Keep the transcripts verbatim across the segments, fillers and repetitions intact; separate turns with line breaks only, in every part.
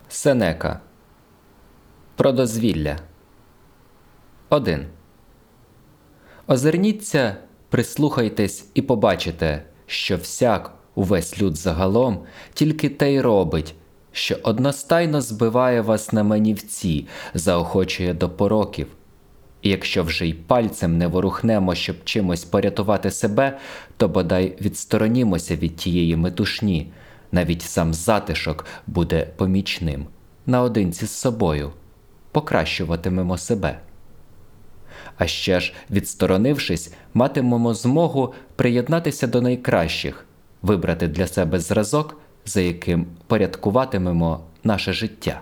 Сенека. Про дозвілля. один. Озирніться, прислухайтесь і побачите, що всяк, увесь люд загалом, тільки те й робить, що одностайно збиває вас на манівці, заохочує до пороків. І якщо вже й пальцем не ворухнемо, щоб чимось порятувати себе, то бодай відсторонімося від тієї метушні, навіть сам затишок буде помічним, наодинці з собою, покращуватимемо себе. А ще ж, відсторонившись, матимемо змогу приєднатися до найкращих, вибрати для себе зразок, за яким порядкуватимемо наше життя.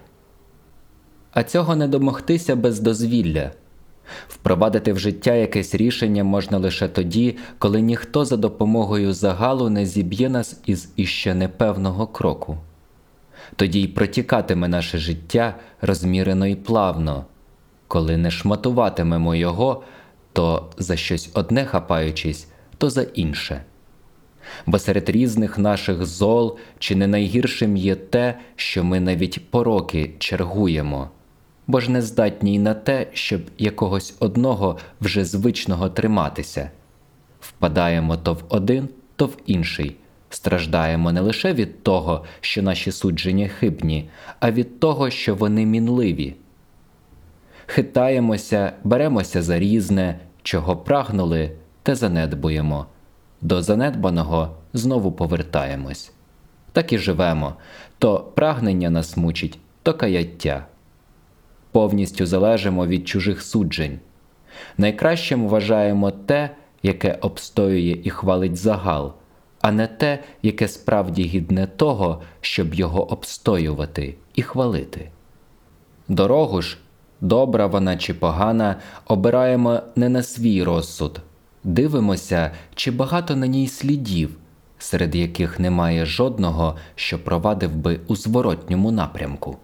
А цього не домогтися без дозвілля. Впровадити в життя якесь рішення можна лише тоді, коли ніхто за допомогою загалу не зіб'є нас із іще непевного кроку. Тоді й протікатиме наше життя розмірено і плавно. Коли не шматуватимемо його, то за щось одне хапаючись, то за інше. Бо серед різних наших зол чи не найгіршим є те, що ми навіть пороки чергуємо, бо ж не здатні й на те, щоб якогось одного вже звичного триматися. Впадаємо то в один, то в інший, страждаємо не лише від того, що наші судження хибні, а від того, що вони мінливі. Хитаємося, беремося за різне, чого прагнули, те занедбуємо. До занедбаного знову повертаємось. Так і живемо. То прагнення нас мучить, то каяття. Повністю залежимо від чужих суджень. Найкращим вважаємо те, яке обстоює і хвалить загал, а не те, яке справді гідне того, щоб його обстоювати і хвалити. Дорогу ж, добра вона чи погана, обираємо не на свій розсуд. Дивимося, чи багато на ній слідів, серед яких немає жодного, що провадив би у зворотньому напрямку.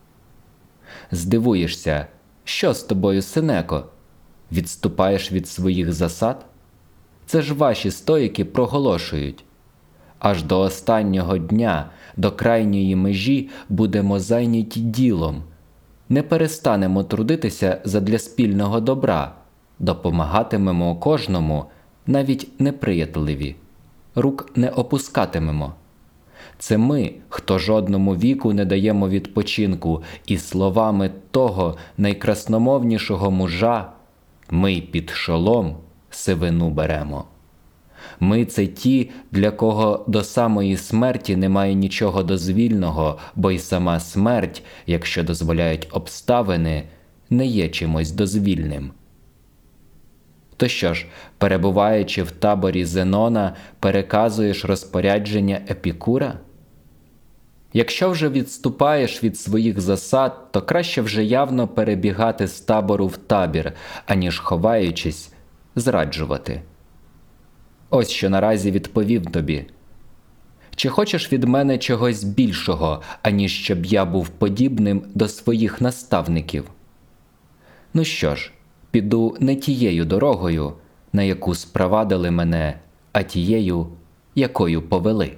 Здивуєшся, що з тобою, Сенеко? Відступаєш від своїх засад? Це ж ваші стоїки проголошують. Аж до останнього дня, до крайньої межі будемо зайняті ділом. Не перестанемо трудитися задля спільного добра, допомагатимемо кожному, навіть неприятелеві. Рук не опускатимемо. Це ми, хто жодному віку не даємо відпочинку, і словами того найкрасномовнішого мужа ми й під шолом сивину беремо. Ми – це ті, для кого до самої смерті немає нічого дозвільного, бо й сама смерть, якщо дозволяють обставини, не є чимось дозвільним. То що ж, перебуваючи в таборі Зенона, переказуєш розпорядження Епікура? Якщо вже відступаєш від своїх засад, то краще вже явно перебігати з табору в табір, аніж, ховаючись, зраджувати. Ось що наразі відповів тобі. Чи хочеш від мене чогось більшого, аніж щоб я був подібним до своїх наставників? Ну що ж, піду не тією дорогою, на яку спровадили мене, а тією, якою повели.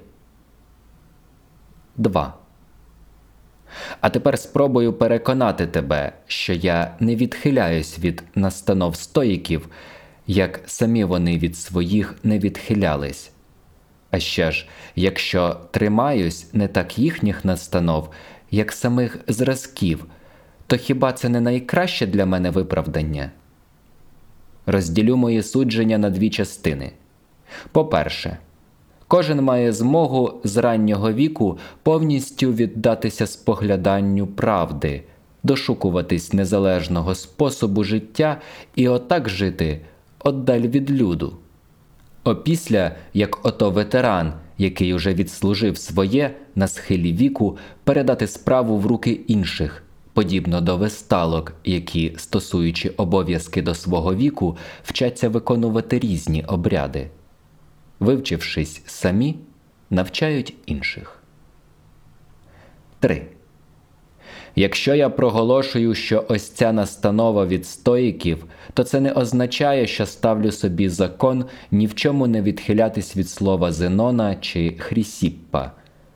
два. А тепер спробую переконати тебе, що я не відхиляюсь від настанов стоїків, як самі вони від своїх не відхилялись. А ще ж, якщо тримаюсь не так їхніх настанов, як самих зразків, то хіба це не найкраще для мене виправдання? Розділю мої судження на дві частини. По-перше, кожен має змогу з раннього віку повністю віддатися спогляданню правди, дошукуватись незалежного способу життя і отак жити отдаль від люду. Опісля, як ото ветеран, який уже відслужив своє, на схилі віку, передати справу в руки інших, подібно до весталок, які, стосуючи обов'язки до свого віку, вчаться виконувати різні обряди. Вивчившись самі, навчають інших. три. Якщо я проголошую, що ось ця настанова від стоїків, то це не означає, що ставлю собі закон ні в чому не відхилятись від слова Зенона чи Хрісіппа.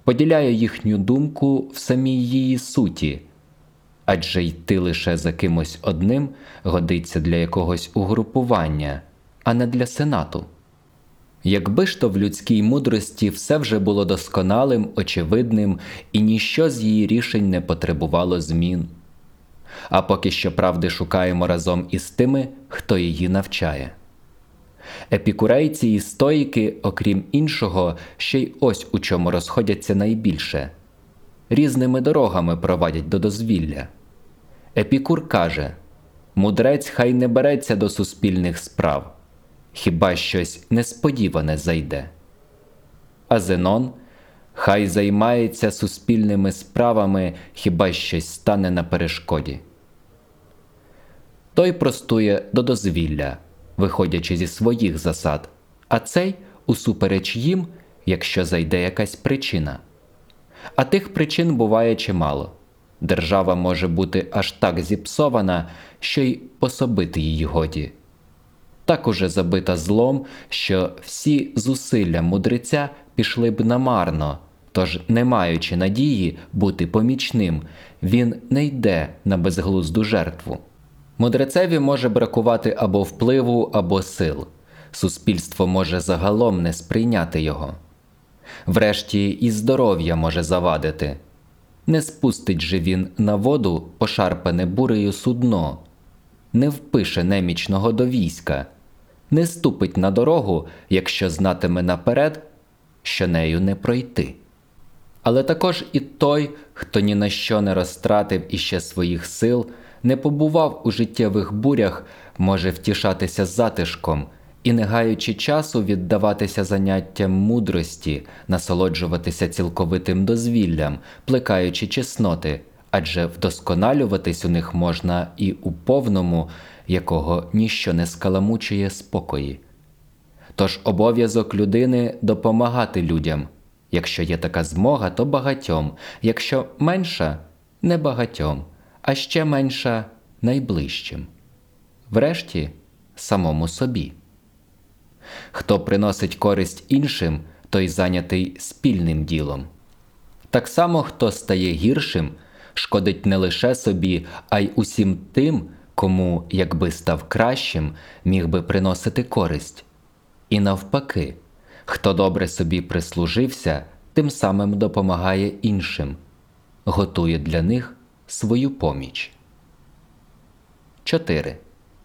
поділяє їхню думку в самій її суті, адже йти лише за кимось одним годиться для якогось угрупування, а не для сенату. Якби ж то в людській мудрості все вже було досконалим, очевидним, і ніщо з її рішень не потребувало змін. А поки що правди шукаємо разом із тими, хто її навчає. Епікурейці і стоїки, окрім іншого, ще й ось у чому розходяться найбільше. Різними дорогами провадять до дозвілля. Епікур каже: «Мудрець хай не береться до суспільних справ, хіба щось несподіване зайде». А Зенон: «Хай займається суспільними справами, хіба щось стане на перешкоді». Той простує до дозвілля, виходячи зі своїх засад, а цей усупереч їм, якщо зайде якась причина. А тих причин буває чимало. Держава може бути аж так зіпсована, що й пособити її годі. Так уже забита злом, що всі зусилля мудреця пішли б намарно, тож, не маючи надії бути помічним, він не йде на безглузду жертву. Мудрецеві може бракувати або впливу, або сил. Суспільство може загалом не сприйняти його. Врешті і здоров'я може завадити. Не спустить же він на воду пошарпане бурею судно, не впише немічного до війська, не ступить на дорогу, якщо знатиме наперед, що нею не пройти. Але також і той, хто ні на що не розтратив іще своїх сил, не побував у життєвих бурях, може втішатися затишком і, не гаючи часу, віддаватися заняттям мудрості, насолоджуватися цілковитим дозвіллям, плекаючи чесноти, адже вдосконалюватись у них можна і у повному, якого ніщо не скаламучує спокої. Тож обов'язок людини – допомагати людям. Якщо є така змога, то багатьом, якщо менша – не багатьом, а ще менша – найближчим. Врешті – самому собі. Хто приносить користь іншим, той зайнятий спільним ділом. Так само, хто стає гіршим, шкодить не лише собі, а й усім тим, кому, якби став кращим, міг би приносити користь. І навпаки, хто добре собі прислужився, тим самим допомагає іншим, готує для них свою поміч. чотири.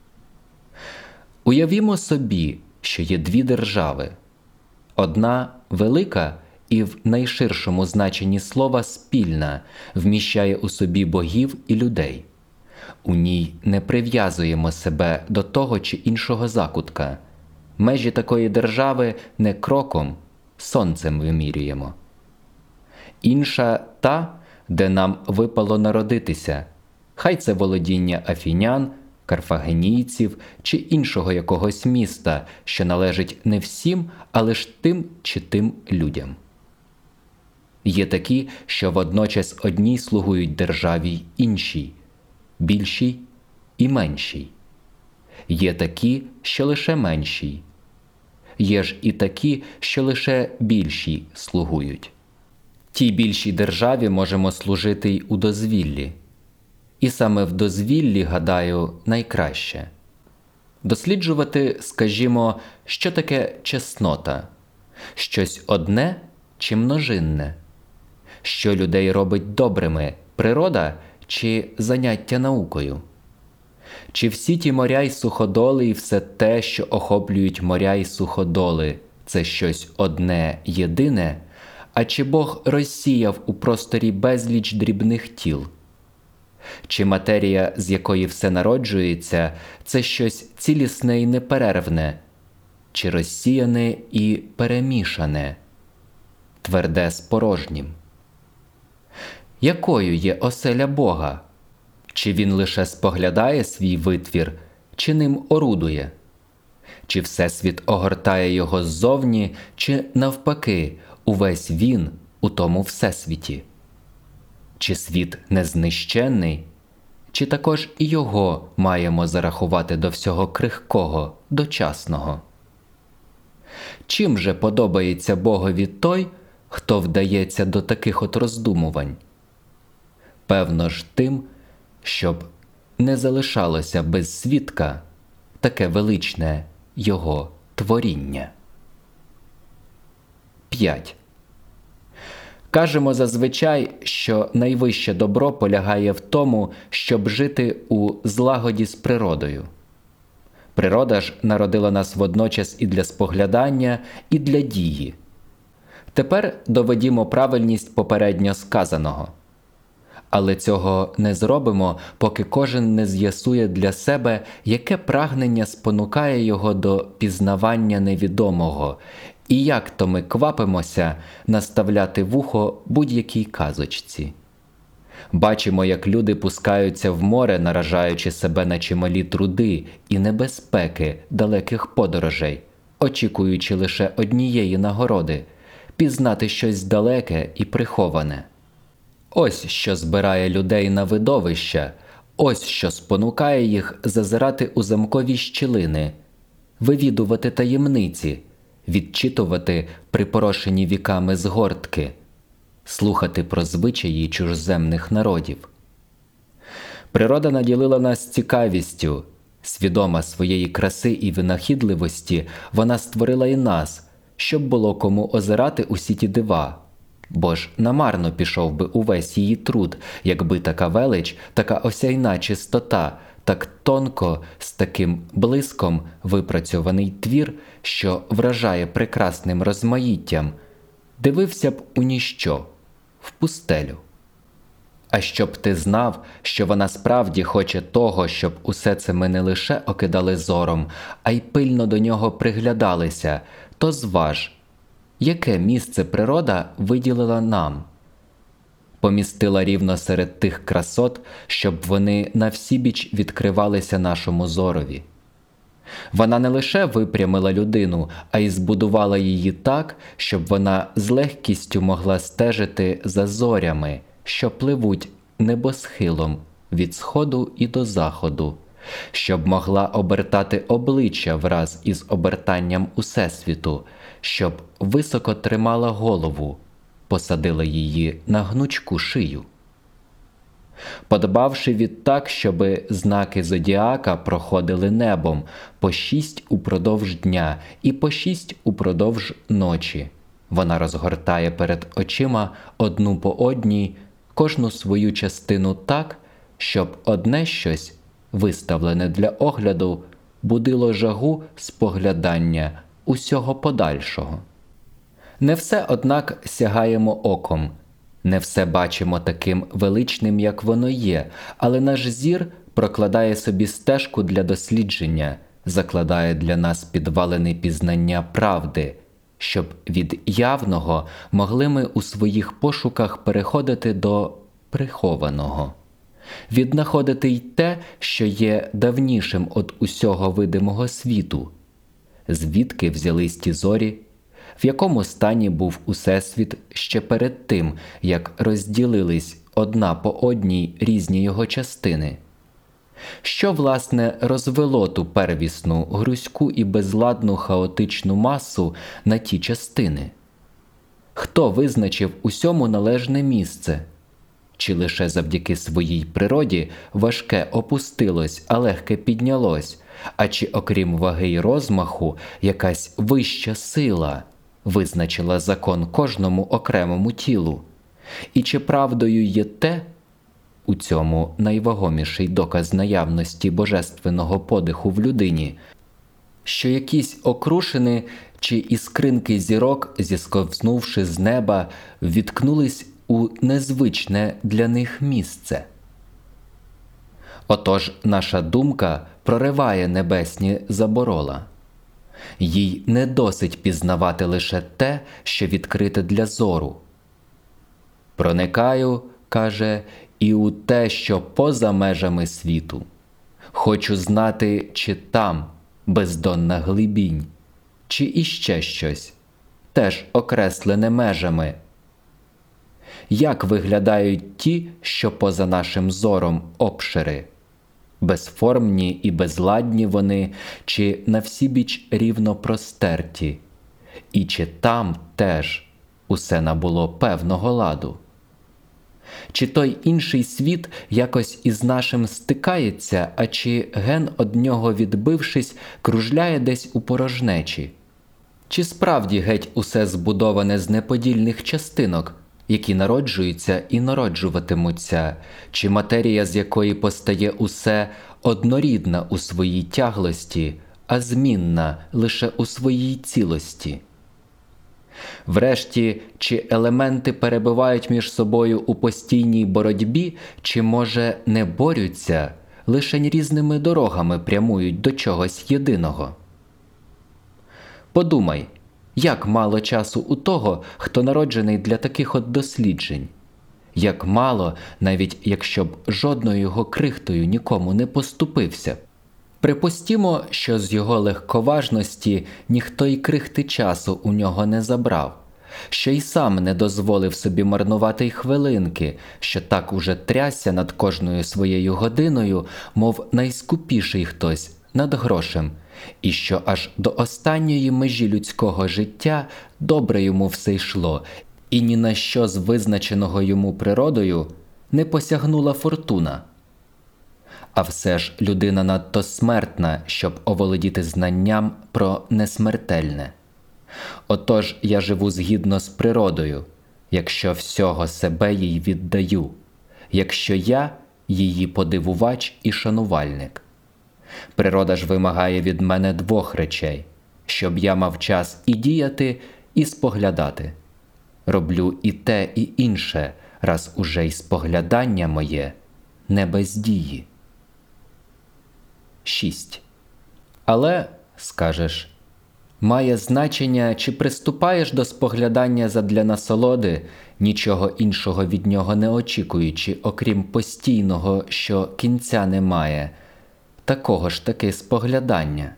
Уявімо собі, що є дві держави. Одна велика і в найширшому значенні слова спільна, вміщає у собі богів і людей. У ній не прив'язуємо себе до того чи іншого закутка. Межі такої держави не кроком, сонцем вимірюємо. Інша – та, де нам випало народитися. Хай це володіння афінян, карфагенійців чи іншого якогось міста, що належить не всім, а лише тим чи тим людям. Є такі, що водночас одній слугують державі іншій, більшій і меншій. Є такі, що лише меншій. Є ж і такі, що лише більшій слугують. Тій більшій державі можемо служити й у дозвіллі. І саме в дозвіллі, гадаю, найкраще. Досліджувати, скажімо, що таке чеснота? Щось одне чи множинне? Що людей робить добрими – природа чи заняття наукою? Чи всі ті моря й суходоли і все те, що охоплюють моря й суходоли – це щось одне, єдине? А чи Бог розсіяв у просторі безліч дрібних тіл? Чи матерія, з якої все народжується, це щось цілісне і неперервне? Чи розсіяне і перемішане, тверде з порожнім? Якою є оселя Бога? Чи Він лише споглядає свій витвір, чи ним орудує? Чи Всесвіт огортає його ззовні, чи навпаки, увесь він у тому Всесвіті? Чи світ незнищенний, чи також і його маємо зарахувати до всього крихкого, дочасного? Чим же подобається Богові той, хто вдається до таких от роздумувань? Певно ж тим, щоб не залишалося без свідка таке величне його творіння. п'ять. Кажемо зазвичай, що найвище добро полягає в тому, щоб жити у злагоді з природою. Природа ж народила нас водночас і для споглядання, і для дії. Тепер доведімо правильність попередньо сказаного. Але цього не зробимо, поки кожен не з'ясує для себе, яке прагнення спонукає його до пізнавання невідомого, і як то ми квапимося наставляти вухо будь-якій казочці. Бачимо, як люди пускаються в море, наражаючи себе на чималі труди і небезпеки далеких подорожей, очікуючи лише однієї нагороди – пізнати щось далеке і приховане. Ось що збирає людей на видовища, ось що спонукає їх зазирати у замкові щілини, вивідувати таємниці, відчитувати припорошені віками згортки, слухати про звичаї чужоземних народів. Природа наділила нас цікавістю, свідома своєї краси і винахідливості, вона створила і нас, щоб було кому озирати усі ті дива. Бо ж намарно пішов би увесь її труд, якби така велич, така осяйна чистота, так тонко, з таким блиском випрацьований твір, що вражає прекрасним розмаїттям, дивився б у ніщо, в пустелю. А щоб ти знав, що вона справді хоче того, щоб усе це ми не лише окидали зором, а й пильно до нього приглядалися, то зваж, яке місце природа виділила нам. Помістила рівно серед тих красот, щоб вони на всібіч відкривалися нашому зорові. Вона не лише випрямила людину, а й збудувала її так, щоб вона з легкістю могла стежити за зорями, що пливуть небосхилом від сходу і до заходу, щоб могла обертати обличчя враз із обертанням Усесвіту, щоб високо тримала голову, посадила її на гнучку шию. Подбавши відтак, щоби знаки зодіака проходили небом по шість упродовж дня і по шість упродовж ночі, вона розгортає перед очима одну по одній кожну свою частину так, щоб одне щось, виставлене для огляду, будило жагу споглядання усього подальшого. Не все, однак, сягаємо оком, не все бачимо таким величним, як воно є, але наш зір прокладає собі стежку для дослідження, закладає для нас підвалини пізнання правди, щоб від явного могли ми у своїх пошуках переходити до прихованого, віднаходити й те, що є давнішим від усього видимого світу. Звідки взялись ті зорі? В якому стані був Усесвіт ще перед тим, як розділились одна по одній різні його частини? Що, власне, розвело ту первісну, грузьку і безладну хаотичну масу на ті частини? Хто визначив усьому належне місце? Чи лише завдяки своїй природі важке опустилось, а легке піднялось, а чи окрім ваги й розмаху якась вища сила визначила закон кожному окремому тілу? І чи правдою є те, у цьому найвагоміший доказ наявності божественного подиху в людині, що якісь окрушини чи іскринки зірок, зісковзнувши з неба, відкнулись у незвичне для них місце? Отож, наша думка прориває небесні заборола. Їй не досить пізнавати лише те, що відкрите для зору. «Проникаю, – каже, – і у те, що поза межами світу. Хочу знати, чи там бездонна глибінь, чи іще щось, теж окреслене межами. Як виглядають ті, що поза нашим зором обшири? Безформні і безладні вони, чи навсібіч рівно простерті? І чи там теж усе набуло певного ладу? Чи той інший світ якось із нашим стикається, а чи ген од нього відбившись, кружляє десь у порожнечі? Чи справді геть усе збудоване з неподільних частинок, які народжуються і народжуватимуться, чи матерія, з якої постає усе, однорідна у своїй тяглості, а змінна лише у своїй цілості? Врешті, чи елементи перебувають між собою у постійній боротьбі, чи, може, не борються, лише різними дорогами прямують до чогось єдиного? Подумай, як мало часу у того, хто народжений для таких от досліджень. Як мало, навіть якщо б жодною його крихтою нікому не поступився. Припустімо, що з його легковажності ніхто й крихти часу у нього не забрав, що й сам не дозволив собі марнувати й хвилинки, що так уже трясся над кожною своєю годиною, мов найскупіший хтось над грошем, і що аж до останньої межі людського життя добре йому все йшло, і ні на що з визначеного йому природою не посягнула фортуна. А все ж людина надто смертна, щоб оволодіти знанням про несмертельне. Отож я живу згідно з природою, якщо всього себе їй віддаю, якщо я її подивувач і шанувальник. Природа ж вимагає від мене двох речей, щоб я мав час і діяти, і споглядати. Роблю і те, і інше, раз уже й споглядання моє не без дії. шість. Але, скажеш, має значення, чи приступаєш до споглядання задля насолоди, нічого іншого від нього не очікуючи, окрім постійного, що кінця немає, такого ж таки споглядання?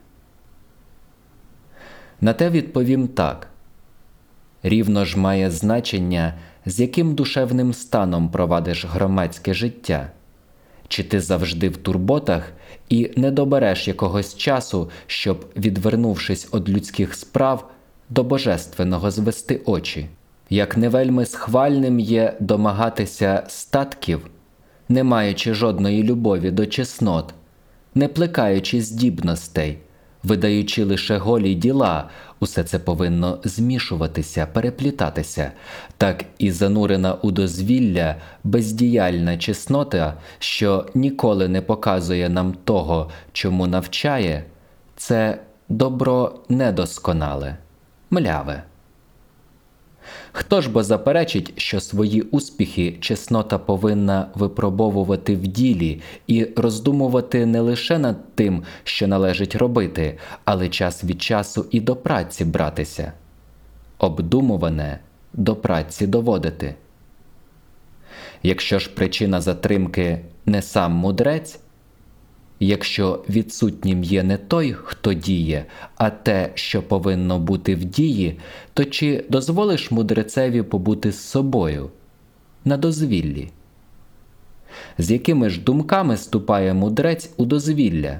На те відповім так. Рівно ж має значення, з яким душевним станом провадиш громадське життя. Чи ти завжди в турботах і не добереш якогось часу, щоб, відвернувшись од людських справ, до божественного звести очі? Як не вельми схвальним є домагатися статків, не маючи жодної любові до чеснот, не плекаючи здібностей, видаючи лише голі діла, усе це повинно змішуватися, переплітатися, так і занурена у дозвілля бездіяльна чеснота, що ніколи не показує нам того, чому навчає, це добро недосконале, мляве. Хто ж бо заперечить, що свої успіхи чеснота повинна випробовувати в ділі і роздумувати не лише над тим, що належить робити, але час від часу і до праці братися, обдумуване до праці доводити? Якщо ж причина затримки не сам мудрець, якщо відсутнім є не той, хто діє, а те, що повинно бути в дії, то чи дозволиш мудрецеві побути з собою на дозвіллі? З якими ж думками ступає мудрець у дозвілля?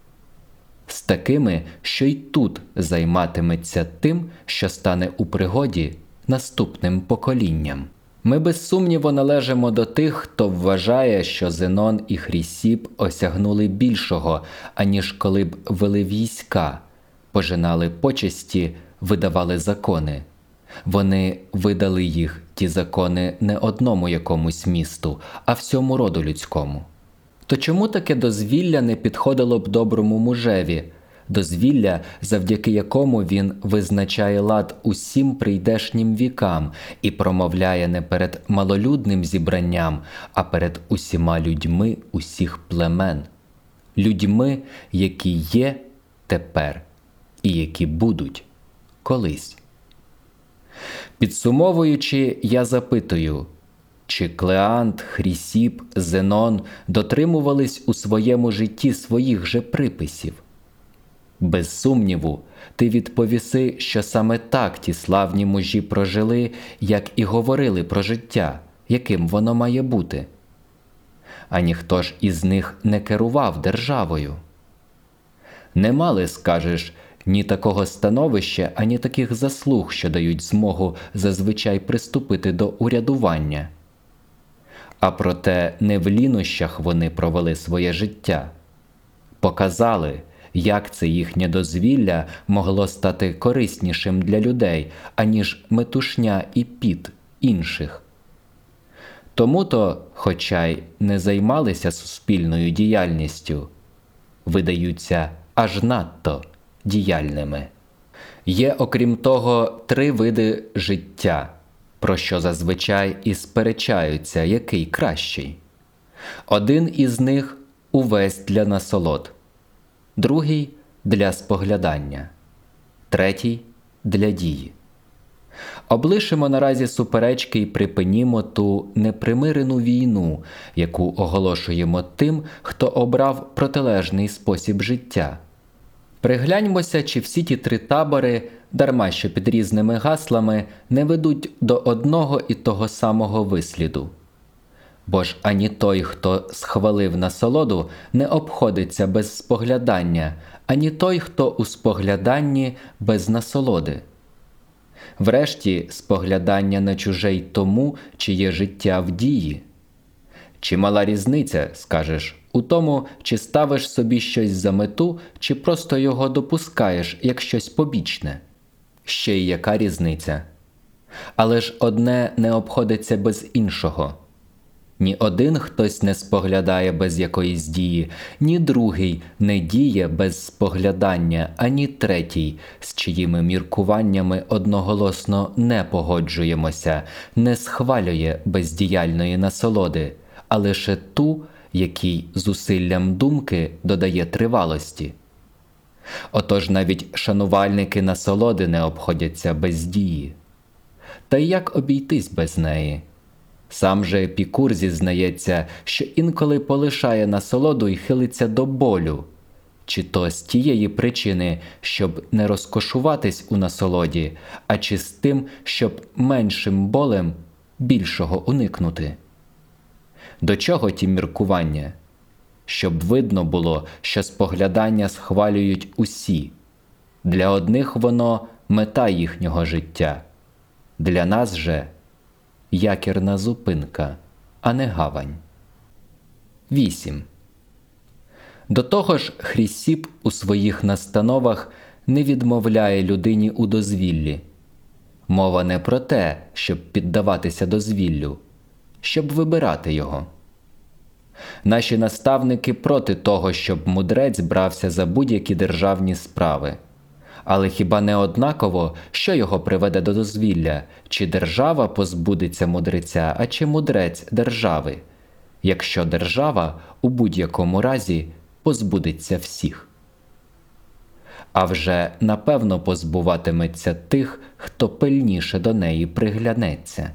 З такими, що й тут займатиметься тим, що стане у пригоді наступним поколінням. Ми без сумніву належимо до тих, хто вважає, що Зенон і Хрісіп осягнули більшого, аніж коли б вели війська, пожинали почесті, видавали закони. Вони видали їх, ті закони, не одному якомусь місту, а всьому роду людському. То чому таке дозвілля не підходило б доброму мужеві? Дозвілля, завдяки якому він визначає лад усім прийдешнім вікам і промовляє не перед малолюдним зібранням, а перед усіма людьми усіх племен. Людьми, які є тепер і які будуть колись. Підсумовуючи, я запитую, чи Клеант, Хрісіп, Зенон дотримувались у своєму житті своїх же приписів? Без сумніву, ти відповіси, що саме так ті славні мужі прожили, як і говорили про життя, яким воно має бути. А ніхто ж із них не керував державою. Не мали, скажеш, ні такого становища, ані таких заслуг, що дають змогу зазвичай приступити до урядування. А проте не в лінощах вони провели своє життя. Показали, як це їхнє дозвілля могло стати кориснішим для людей, аніж метушня і піт інших. Тому-то, хоча й не займалися суспільною діяльністю, видаються аж надто діяльними. Є, окрім того, три види життя, про що зазвичай і сперечаються, який кращий. Один із них – увесь для насолод, другий – для споглядання, третій – для дії. Облишимо наразі суперечки і припинімо ту непримирену війну, яку оголошуємо тим, хто обрав протилежний спосіб життя. Пригляньмося, чи всі ті три табори, дарма що під різними гаслами, не ведуть до одного і того самого висліду. Бо ж ані той, хто схвалив насолоду, не обходиться без споглядання, ані той, хто у спогляданні без насолоди. Врешті, споглядання не чуже й тому, чиє життя в дії. Чимала різниця, скажеш, у тому, чи ставиш собі щось за мету, чи просто його допускаєш, як щось побічне. Ще й яка різниця? Але ж одне не обходиться без іншого. Ні один хтось не споглядає без якоїсь дії, ні другий не діє без споглядання, ані третій, з чиїми міркуваннями одноголосно не погоджуємося, не схвалює бездіяльної насолоди, а лише ту, який зусиллям думки додає тривалості. Отож навіть шанувальники насолоди не обходяться без дії. Та й як обійтись без неї? Сам же Епікур зізнається, що інколи полишає насолоду і хилиться до болю, чи то з тієї причини, щоб не розкошуватись у насолоді, а чи з тим, щоб меншим болем більшого уникнути. До чого ті міркування? Щоб видно було, що споглядання схвалюють усі. Для одних воно мета їхнього життя, для нас же якірна зупинка, а не гавань. вісім. До того ж, Хрісіп у своїх настановах не відмовляє людині у дозвіллі. Мова не про те, щоб піддаватися дозвіллю, щоб вибирати його. Наші наставники проти того, щоб мудрець брався за будь-які державні справи. Але хіба не однаково, що його приведе до дозвілля, чи держава позбудеться мудреця, а чи мудрець держави, якщо держава у будь-якому разі позбудеться всіх? А вже напевно позбуватиметься тих, хто пильніше до неї приглянеться.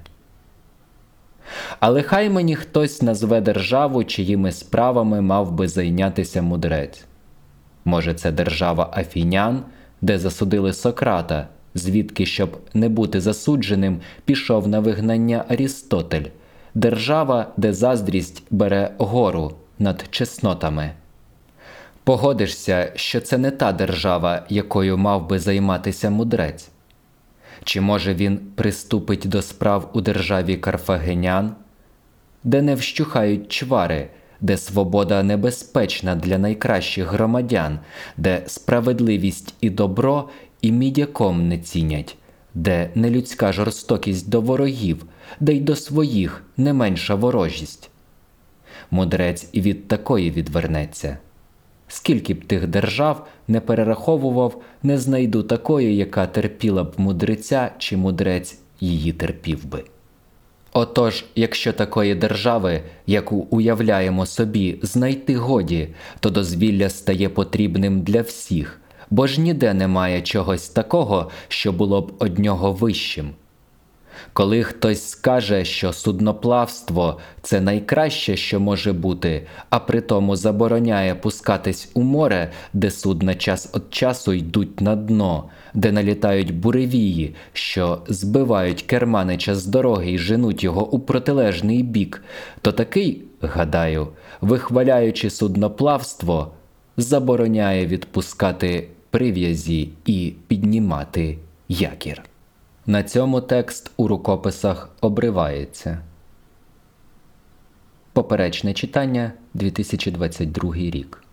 Але хай мені хтось назве державу, чиїми справами мав би зайнятися мудрець. Може, це держава афінян, де засудили Сократа, звідки, щоб не бути засудженим, пішов на вигнання Арістотель, держава, де заздрість бере гору над чеснотами. Погодишся, що це не та держава, якою мав би займатися мудрець? Чи, може, він приступить до справ у державі карфагенян, де не вщухають чвари, де свобода небезпечна для найкращих громадян, де справедливість і добро і мідяком не цінять, де нелюдська жорстокість до ворогів, де й до своїх не менша ворожість? Мудрець і від такої відвернеться. Скільки б тих держав не перераховував, не знайду такої, яка терпіла б мудреця, чи мудрець її терпів би. Отож, якщо такої держави, яку уявляємо собі, знайти годі, то дозвілля стає потрібним для всіх, бо ж ніде немає чогось такого, що було б од нього вищим. Коли хтось скаже, що судноплавство – це найкраще, що може бути, а при тому забороняє пускатись у море, де судна час від часу йдуть на дно, де налітають буревії, що збивають керманича з дороги і женуть його у протилежний бік, то такий, гадаю, вихваляючи судноплавство, забороняє відпускати прив'язі і піднімати якір. На цьому текст у рукописах обривається. Поперечне читання, дві тисячі двадцять другий рік.